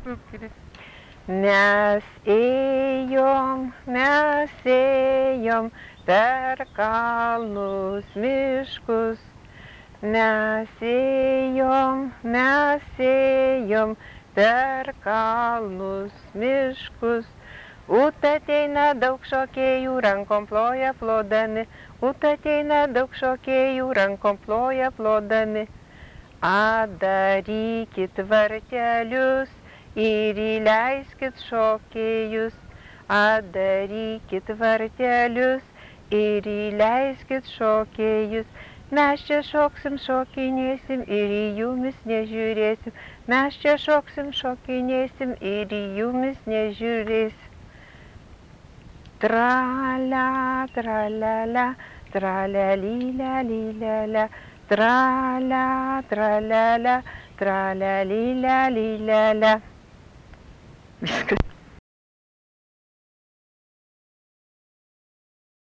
Mes ėjom per kalnus miškus. Mes ėjom per kalnus miškus. Upė ateina daug šokėjų, rankom ploja plodami. Upė ateina daug šokėjų, rankom ploja plodami. Darykit vartelius ir įleiskit šokėjus. Darykit vartelius ir įleiskit šokėjus. Mes čia šoksim, šokinėsim ir į jumis nežiūrėsim. Mes čia šoksim, šokinėsim ir į jumis nežiūrėsim. Tra-la, tra-la-la, tra-la-li-la-li-la-la, tra-la, tra-la-la, tra-la-li-la-li-la-la. Viskas.